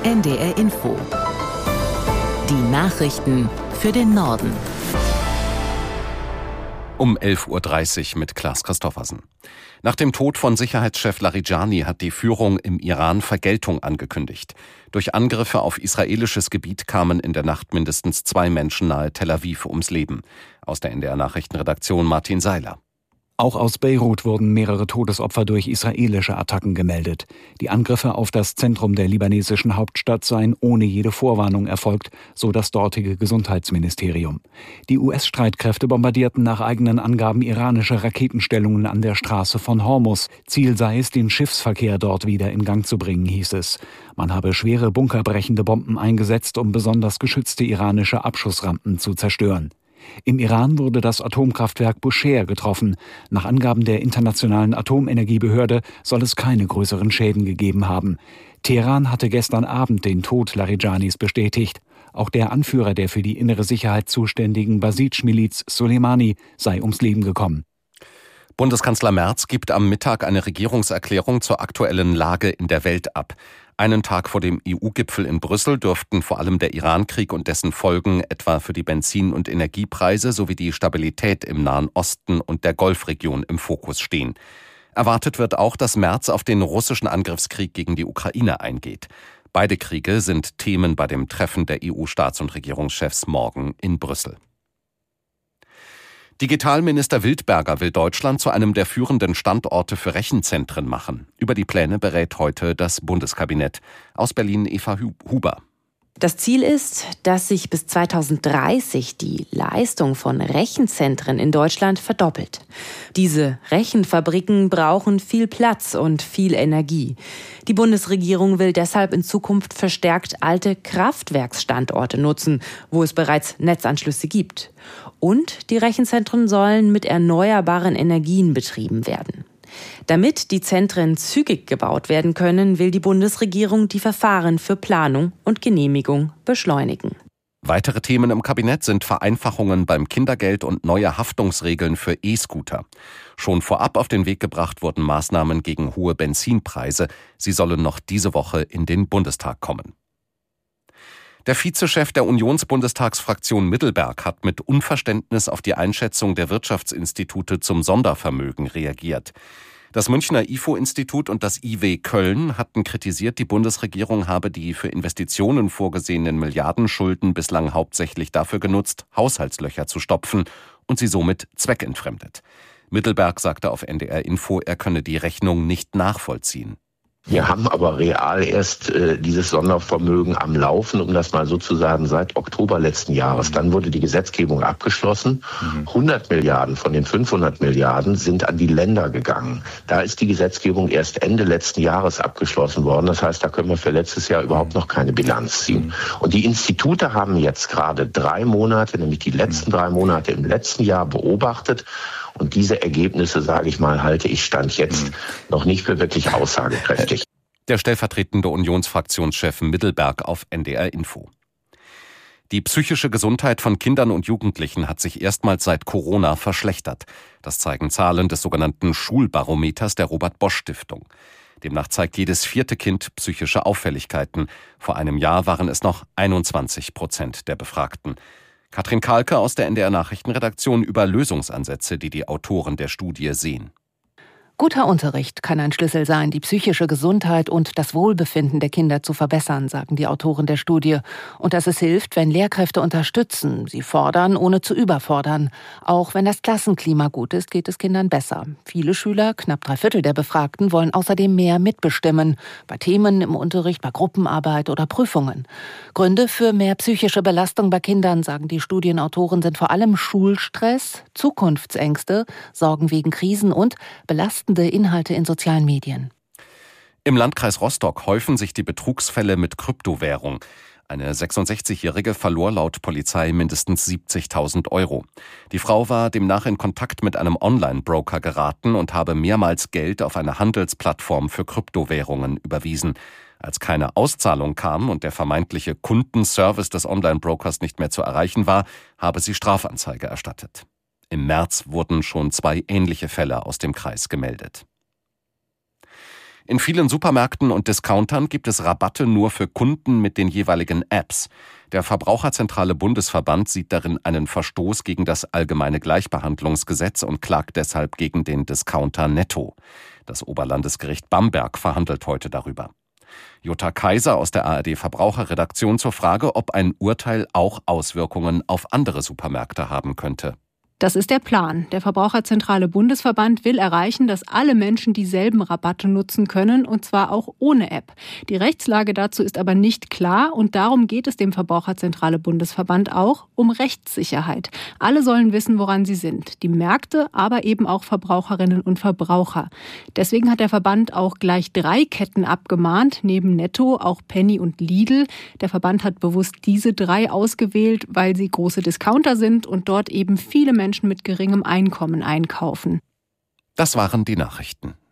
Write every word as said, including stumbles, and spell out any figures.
N D R Info. Die Nachrichten für den Norden. Um elf Uhr dreißig mit Klaas Christoffersen. Nach dem Tod von Sicherheitschef Larijani hat die Führung im Iran Vergeltung angekündigt. Durch Angriffe auf israelisches Gebiet kamen in der Nacht mindestens zwei Menschen nahe Tel Aviv ums Leben. Aus der N D R-Nachrichtenredaktion Martin Seiler. Auch aus Beirut wurden mehrere Todesopfer durch israelische Attacken gemeldet. Die Angriffe auf das Zentrum der libanesischen Hauptstadt seien ohne jede Vorwarnung erfolgt, so das dortige Gesundheitsministerium. Die U S-Streitkräfte bombardierten nach eigenen Angaben iranische Raketenstellungen an der Straße von Hormuz. Ziel sei es, den Schiffsverkehr dort wieder in Gang zu bringen, hieß es. Man habe schwere bunkerbrechende Bomben eingesetzt, um besonders geschützte iranische Abschussrampen zu zerstören. Im Iran wurde das Atomkraftwerk Bushehr getroffen. Nach Angaben der Internationalen Atomenergiebehörde soll es keine größeren Schäden gegeben haben. Teheran hatte gestern Abend den Tod Larijanis bestätigt. Auch der Anführer der für die innere Sicherheit zuständigen Basij-Miliz Soleimani sei ums Leben gekommen. Bundeskanzler Merz gibt am Mittag eine Regierungserklärung zur aktuellen Lage in der Welt ab. Einen Tag vor dem E U-Gipfel in Brüssel dürften vor allem der Irankrieg und dessen Folgen etwa für die Benzin- und Energiepreise sowie die Stabilität im Nahen Osten und der Golfregion im Fokus stehen. Erwartet wird auch, dass Merz auf den russischen Angriffskrieg gegen die Ukraine eingeht. Beide Kriege sind Themen bei dem Treffen der E U-Staats- und Regierungschefs morgen in Brüssel. Digitalminister Wildberger will Deutschland zu einem der führenden Standorte für Rechenzentren machen. Über die Pläne berät heute das Bundeskabinett. Aus Berlin Eva Huber. Das Ziel ist, dass sich bis zweitausenddreißig die Leistung von Rechenzentren in Deutschland verdoppelt. Diese Rechenfabriken brauchen viel Platz und viel Energie. Die Bundesregierung will deshalb in Zukunft verstärkt alte Kraftwerksstandorte nutzen, wo es bereits Netzanschlüsse gibt. Und die Rechenzentren sollen mit erneuerbaren Energien betrieben werden. Damit die Zentren zügig gebaut werden können, will die Bundesregierung die Verfahren für Planung und Genehmigung beschleunigen. Weitere Themen im Kabinett sind Vereinfachungen beim Kindergeld und neue Haftungsregeln für E-Scooter. Schon vorab auf den Weg gebracht wurden Maßnahmen gegen hohe Benzinpreise. Sie sollen noch diese Woche in den Bundestag kommen. Der Vizechef der Unionsbundestagsfraktion Mittelberg hat mit Unverständnis auf die Einschätzung der Wirtschaftsinstitute zum Sondervermögen reagiert. Das Münchner I F O-Institut und das I W Köln hatten kritisiert, die Bundesregierung habe die für Investitionen vorgesehenen Milliardenschulden bislang hauptsächlich dafür genutzt, Haushaltslöcher zu stopfen und sie somit zweckentfremdet. Mittelberg sagte auf N D R Info, er könne die Rechnung nicht nachvollziehen. Wir haben aber real erst äh, dieses Sondervermögen am Laufen, um das mal so zu sagen, seit Oktober letzten Jahres. Dann wurde die Gesetzgebung abgeschlossen. hundert Milliarden von den fünfhundert Milliarden sind an die Länder gegangen. Da ist die Gesetzgebung erst Ende letzten Jahres abgeschlossen worden. Das heißt, da können wir für letztes Jahr überhaupt noch keine Bilanz ziehen. Und die Institute haben jetzt gerade drei Monate, nämlich die letzten drei Monate im letzten Jahr beobachtet. Und diese Ergebnisse, sage ich mal, halte ich Stand jetzt noch nicht für wirklich aussagekräftig. Der stellvertretende Unionsfraktionschef Mittelberg auf N D R Info. Die psychische Gesundheit von Kindern und Jugendlichen hat sich erstmals seit Corona verschlechtert. Das zeigen Zahlen des sogenannten Schulbarometers der Robert-Bosch-Stiftung. Demnach zeigt jedes vierte Kind psychische Auffälligkeiten. Vor einem Jahr waren es noch einundzwanzig Prozent der Befragten. Katrin Kahlke aus der N D R-Nachrichtenredaktion über Lösungsansätze, die die Autoren der Studie sehen. Guter Unterricht kann ein Schlüssel sein, die psychische Gesundheit und das Wohlbefinden der Kinder zu verbessern, sagen die Autoren der Studie. Und dass es hilft, wenn Lehrkräfte unterstützen, sie fordern, ohne zu überfordern. Auch wenn das Klassenklima gut ist, geht es Kindern besser. Viele Schüler, knapp drei Viertel der Befragten, wollen außerdem mehr mitbestimmen. Bei Themen im Unterricht, bei Gruppenarbeit oder Prüfungen. Gründe für mehr psychische Belastung bei Kindern, sagen die Studienautoren, sind vor allem Schulstress, Zukunftsängste, Sorgen wegen Krisen und belastende Inhalte in sozialen Medien. Im Landkreis Rostock häufen sich die Betrugsfälle mit Kryptowährung. Eine sechsundsechzigjährige verlor laut Polizei mindestens siebzigtausend Euro. Die Frau war demnach in Kontakt mit einem Online-Broker geraten und habe mehrmals Geld auf eine Handelsplattform für Kryptowährungen überwiesen. Als keine Auszahlung kam und der vermeintliche Kundenservice des Online-Brokers nicht mehr zu erreichen war, habe sie Strafanzeige erstattet. Im März wurden schon zwei ähnliche Fälle aus dem Kreis gemeldet. In vielen Supermärkten und Discountern gibt es Rabatte nur für Kunden mit den jeweiligen Apps. Der Verbraucherzentrale Bundesverband sieht darin einen Verstoß gegen das Allgemeine Gleichbehandlungsgesetz und klagt deshalb gegen den Discounter Netto. Das Oberlandesgericht Bamberg verhandelt heute darüber. Jutta Kaiser aus der A R D Verbraucherredaktion zur Frage, ob ein Urteil auch Auswirkungen auf andere Supermärkte haben könnte. Das ist der Plan. Der Verbraucherzentrale Bundesverband will erreichen, dass alle Menschen dieselben Rabatte nutzen können, und zwar auch ohne App. Die Rechtslage dazu ist aber nicht klar, und darum geht es dem Verbraucherzentrale Bundesverband auch um Rechtssicherheit. Alle sollen wissen, woran sie sind. Die Märkte, aber eben auch Verbraucherinnen und Verbraucher. Deswegen hat der Verband auch gleich drei Ketten abgemahnt, neben Netto auch Penny und Lidl. Der Verband hat bewusst diese drei ausgewählt, weil sie große Discounter sind und dort eben viele Menschen Menschen mit geringem Einkommen einkaufen. Das waren die Nachrichten.